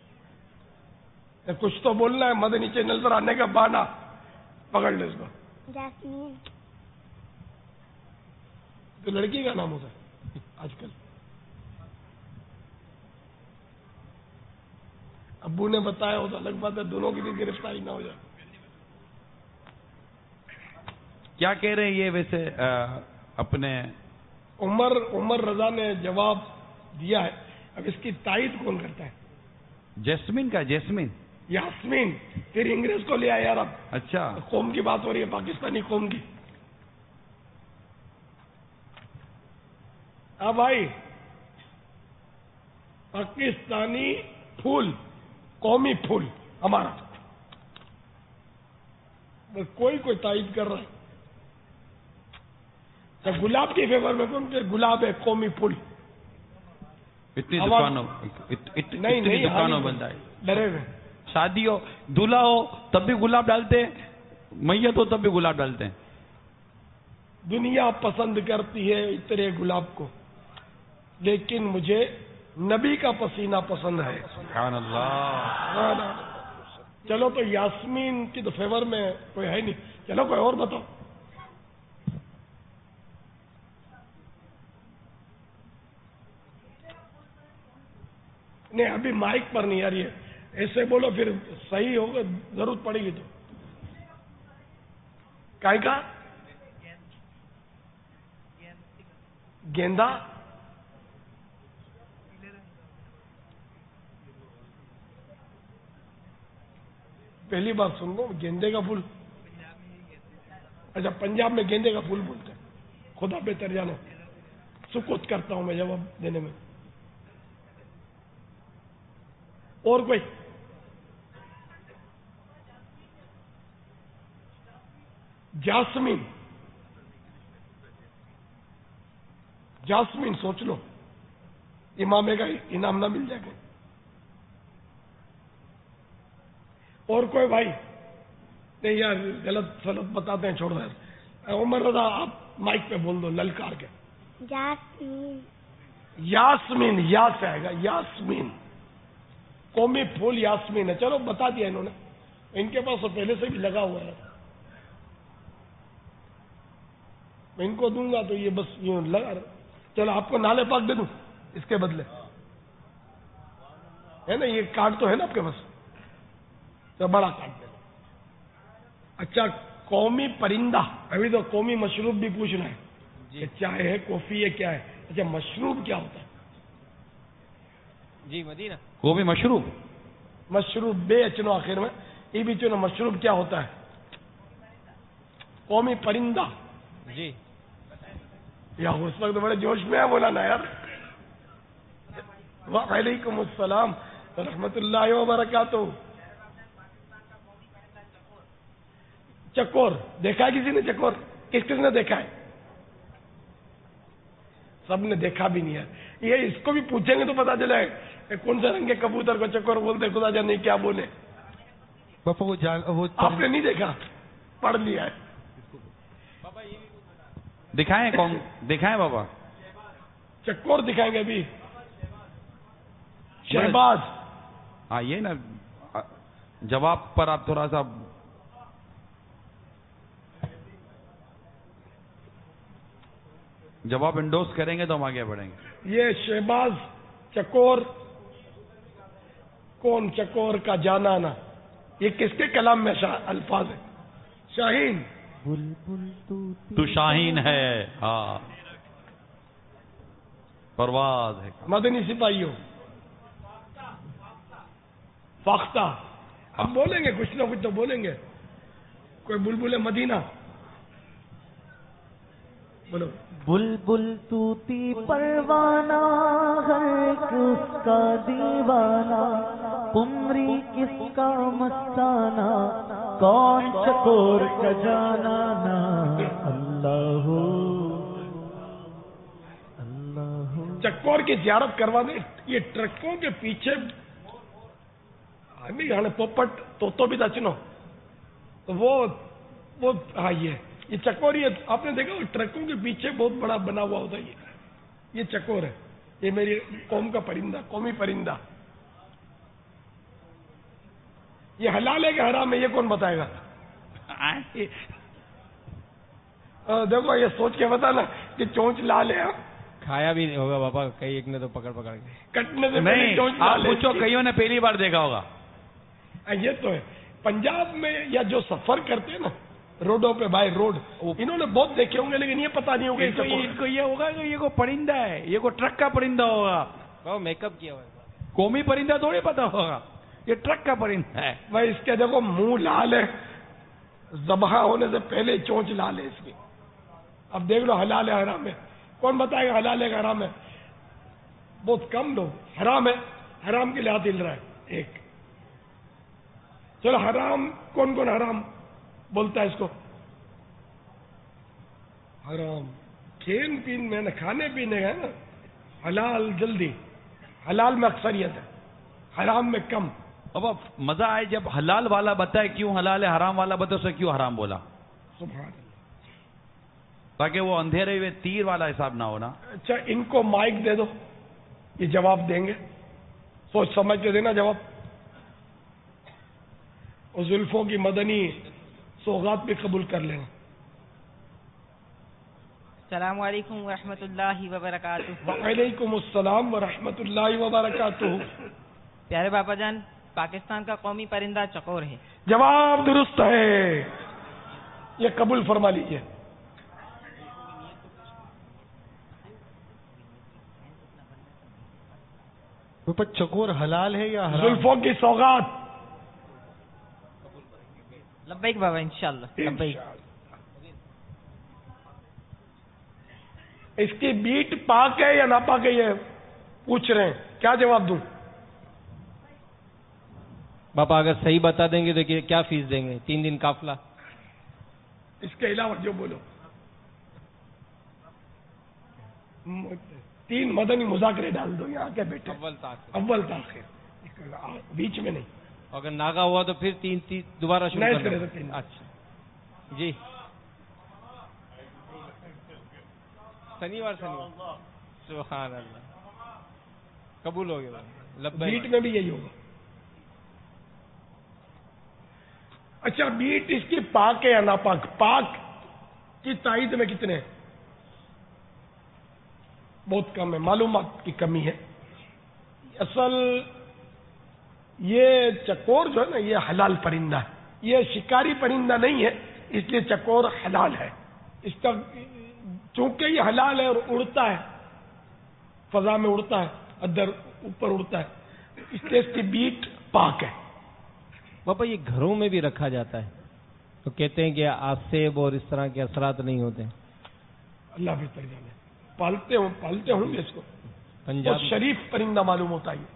کچھ تو بولنا ہے. مدنی چینل پر آنے کا بہانا. پکڑ لو اس کو. جاسمین. تو لڑکی کا نام ہوتا ہے آج کل. ابو نے بتایا ہو تو الگ بات ہے. دونوں کی بھی گرفتاری نہ ہو جائے. کیا کہہ رہے ہیں یہ ویسے اپنے عمر عمر رضا نے جواب دیا ہے. اب اس کی تائید کون کرتا ہے؟ جیسمین کا. جیسمین یاسمین. پھر انگریز کو لے آیا یار. اب اچھا قوم کی بات ہو رہی ہے پاکستانی قوم کی. ہاں بھائی پاکستانی پھول قومی پھول ہمارا. کوئی کوئی تائید کر رہا ہے. گلاب کے فیور میں کون کہ گلاب ہے قومی پھول. اتنی دکانوں نہیں نہیں دکانوں بند آئی. ڈرے ہوئے. شادی ہو دلہا ہو تب بھی گلاب ڈالتے ہیں. میت ہو تب بھی گلاب ڈالتے ہیں. دنیا پسند کرتی ہے اتنے گلاب کو لیکن مجھے نبی کا پسینہ پسند ہے. سبحان اللہ. چلو تو یاسمین کی تو فیور میں کوئی ہے نہیں، چلو کوئی اور بتاؤ. نہیں ابھی مائک پر نہیں یار، یہ ایسے بولو پھر صحیح ہوگا، ضرورت پڑے گی تو. کائی کا گیندا، پہلی بار سن لو. گیندے کا پھول، اچھا پنجاب میں گیندے کا پھول بولتے ہیں. خدا بہتر جانے، سکوت کرتا ہوں میں جواب دینے میں. اور کوئی؟ جاسمین، جاسمین سوچ لو، امامے کا انعام نہ مل جائے گا. اور کوئی بھائی؟ نہیں یار غلط سلط بتاتے ہیں، چھوڑ رہے. عمر رضا آپ مائک پہ بول دو للکار کے. جاسمین. یاسمین، یا سے آئے گا یاسمین. قومی پھول یاسمین ہے. چلو بتا دیا انہوں نے، ان کے پاس تو پہلے سے بھی لگا ہوا ہے. میں ان کو دوں گا تو یہ بس یوں لگا رہا. چلو آپ کو نالے پاک دے دوں اس کے بدلے، ہے نا؟ یہ کارڈ تو ہے نا آپ کے پاس، تو بڑا کارڈ دے دو. اچھا قومی پرندہ، ابھی تو قومی مشروب بھی پوچھنا ہے کہ چائے ہے، کافی ہے، کیا ہے. اچھا مشروب کیا ہوتا ہے؟ جی مدینہ. قومی مشروب، مشروب بے اچنو آخر میں یہ بھی چنو. مشروب کیا ہوتا ہے؟ قومی پرندہ. جی یا اس وقت بڑے جوش میں ہے مولانا یار. وعلیکم السلام ورحمۃ اللہ وبرکاتہ. چکور دیکھا ہے کسی نے؟ چکور کس کس نے دیکھا ہے؟ سب نے دیکھا بھی نہیں ہے. یہ اس کو بھی پوچھیں گے تو پتا چلے کہ کون سے رنگ کے کبوتر کو چکور بولتے، خدا جانے کیا بولے. آپ نے نہیں دیکھا، پڑھ لیا ہے. دکھائیں کون دکھائیں بابا؟ چکور دکھائیں گے ابھی. شہباز. ہاں یہ نا جواب پر آپ تھوڑا سا جواب انڈوز کریں گے تو ہم آگے بڑھیں گے. یہ شہباز چکور، کون چکور کا جانا نا، یہ کس کے کلام میں الفاظ ہے؟ شاہین. تو شاہین ہے، ہاں پرواز ہے. مدنی سپاہیوں فاختہ. ہم بولیں گے کچھ نہ کچھ تو بولیں گے. کوئی بلبل مدینہ بولو. بلبل توتی پروانہ ہے کس کا دیوانہ، قمری کس کا مستانہ، کون چکور کا جانانا. اللہ اللہ. چکور کی زیارت کروانے یہ ٹرکوں کے پیچھے ہمیں پوپٹ تو تو بھی تھا چنو تو وہ وہ ہاں یہ یہ چکور. یہ آپ نے دیکھا ٹرکوں کے پیچھے بہت بڑا بنا ہوا ہوتا ہے. یہ یہ چکور ہے. یہ میری قوم کا پرندہ، قومی پرندہ. یہ حلال ہے کہ حرام ہے یہ کون بتائے گا؟ دیکھو یہ سوچ کے بتانا کہ چونچ لال ہے. کھایا بھی نہیں ہوگا بابا، کئی ایک نے تو پکڑ پکڑ کے کٹنے سے نہیں. چونچ آپ لال ہے. پوچھو کئیوں نے پہلی بار دیکھا ہوگا. یہ تو ہے. پنجاب میں یا جو سفر کرتے ہیں نا روڈوں پہ، بائی روڈ، انہوں نے بہت دیکھے ہوں گے لیکن یہ پتا نہیں ہوگا ان کو یہ ہوگا کہ یہ کوئی پرندہ ہے، یہ کوئی ٹرک کا پرندہ ہوگا. میک اپ کیا ہوا. قومی پرندہ تھوڑی پتا ہوگا، یہ ٹرک کا پرندہ ہے. بھائی اس کے دیکھو منہ لال ہے، ذبح ہونے سے پہلے چونچ لال ہے اس کی. اب دیکھ لو حلال ہے حرام ہے، کون بتائے گا حلال ہے کہ حرام ہے؟ بہت کم لوگ. حرام ہے، حرام کے لیے ہاتھ ہل رہا ہے ایک. چلو حرام کون کون حرام بولتا ہے اس کو؟ حرام کھین پین میں نا، کھانے پینے ہے نا. حلال جلدی، حلال میں اکثریت ہے، حرام میں کم. اب مزہ آئے جب حلال والا بتائے کیوں حلال ہے، حرام والا بتائے اسے کیوں حرام بولا. سبحان اللہ. تاکہ وہ اندھیرے ہوئے تیر والا حساب نہ ہونا. اچھا ان کو مائک دے دو، یہ جواب دیں گے. سوچ سمجھ کے دینا جواب. اور زلفوں کی مدنی سوغات بھی قبول کر لینا. السلام علیکم ورحمۃ اللہ وبرکاتہ. وعلیکم السلام ورحمۃ اللہ وبرکاتہ. پیارے باپا جان، پاکستان کا قومی پرندہ چکور ہے. جواب درست ہے، یہ قبول فرما لیجیے. چکور حلال ہے یا حرام؟ زلفوں کی سوغات. لبیک بابا، انشاءاللہ لبیک. اس کی بیٹ پاک ہے یا ناپاک ہے یہ پوچھ رہے ہیں، کیا جواب دوں؟ باپا اگر صحیح بتا دیں گے تو کیا فیس دیں گے؟ تین دن قافلہ. اس کے علاوہ جو بولو. تین مدنی مذاکرے ڈال دو یہاں کے بیٹے، اول تاخیر. اول تاخیر، بیچ میں نہیں. اگر ناغا ہوا تو پھر تین تین دوبارہ شروع نہیں کرنا. کرے. اچھا جی، شنیوار شنیوار. سبحان اللہ، قبول ہو گیا. لبیک. بیٹ میں بھی یہی ہوگا. اچھا، بیٹ اس کی پاک ہے یا ناپاک؟ پاک کی تائید میں کتنے ہیں؟ بہت کم ہے، معلومات کی کمی ہے. اصل یہ چکور جو ہے نا، یہ حلال پرندہ ہے. یہ شکاری پرندہ نہیں ہے، اس لیے چکور حلال ہے. اس کا چونکہ یہ حلال ہے اور اڑتا ہے، فضا میں اڑتا ہے، ادھر اوپر اڑتا ہے، اس لیے اس کی بیٹ پاک ہے. باپا یہ گھروں میں بھی رکھا جاتا ہے تو کہتے ہیں کہ آسیب اور اس طرح کے اثرات نہیں ہوتے. اللہ بہتر جانے. پالتے ہوں پالتے ہوں گے اس کو. پنجاب بہت شریف پرندہ معلوم ہوتا ہے.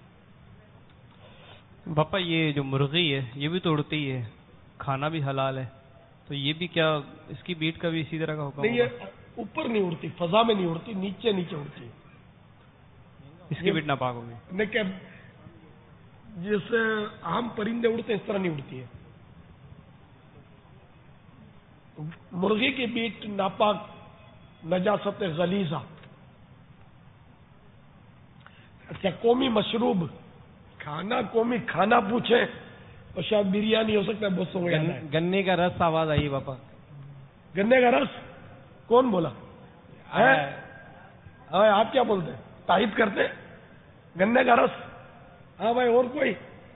باپا یہ جو مرغی ہے یہ بھی تو اڑتی ہے، کھانا بھی حلال ہے، تو یہ بھی کیا اس کی بیٹ کا بھی اسی طرح کا حکم نہیں، یہ اوپر نہیں اڑتی، فضا میں نہیں اڑتی، نیچے نیچے اڑتی ہے. اس کی بیٹ ناپاک ہوگی. نہیں کہ جیسے عام پرندے اڑتے ہیں اس طرح نہیں اڑتی ہے. مرغی کی بیٹ ناپاک، نجاست غلیظہ. اچھا، قومی مشروب کھانا، قومی کھانا پوچھے تو شاید بریانی ہو سکتا ہے. بہت سو گنے کا رس آواز آئی باپا. گنے کا رس کون بولا؟ آپ کیا بولتے ہیں؟ تائید کرتے گنے کا رس؟ ہاں بھائی، اور کوئی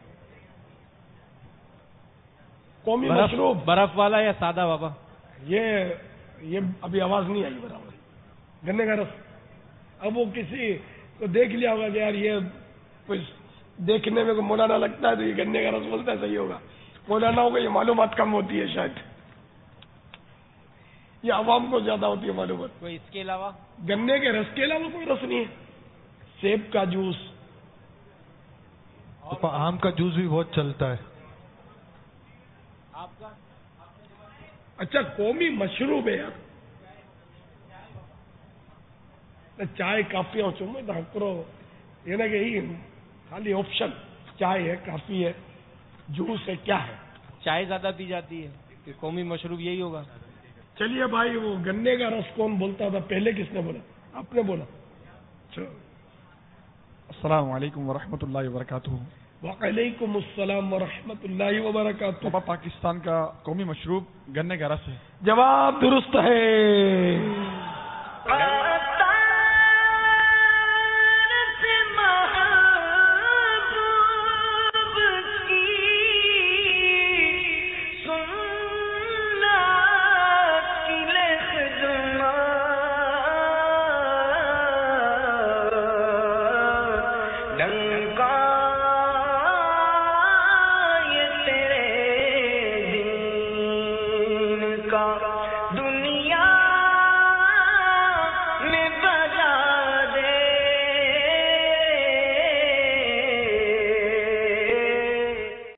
قومی مشروب؟ برف والا یا سادہ بابا؟ یہ یہ ابھی آواز نہیں آئی برابر. گنے کا رس. اب وہ کسی کو دیکھ لیا ہوگا کہ یار یہ کچھ دیکھنے میں کوئی مولانا لگتا ہے تو یہ گنے کا رس بولتا ہے، صحیح ہوگا. مولاناؤں کو یہ معلومات کم ہوتی ہے شاید، یہ عوام کو زیادہ ہوتی ہے معلومات. کوئی اس کے علاوہ؟ گنے کے رس کے علاوہ کوئی رس نہیں ہے. سیب کا جوس، آم کا جوس بھی بہت چلتا ہے. آپ کا اچھا قومی مشروب ہے یار. چائے کافی ہو چمے نہ کرو یہ نا کہ خالی آپشن چائے ہے، کافی ہے، جوس ہے، کیا ہے؟ چائے زیادہ پی جاتی ہے کہ قومی مشروب یہی ہوگا. چلیے بھائی، وہ گنے کا رس کون بولتا تھا پہلے؟ کس نے بولا؟ آپ نے بولا. السلام علیکم ورحمۃ اللہ وبرکاتہ. وعلیکم السلام ورحمۃ اللہ وبرکاتہ. پاکستان کا قومی مشروب گنے کا رس ہے. جواب درست ہے.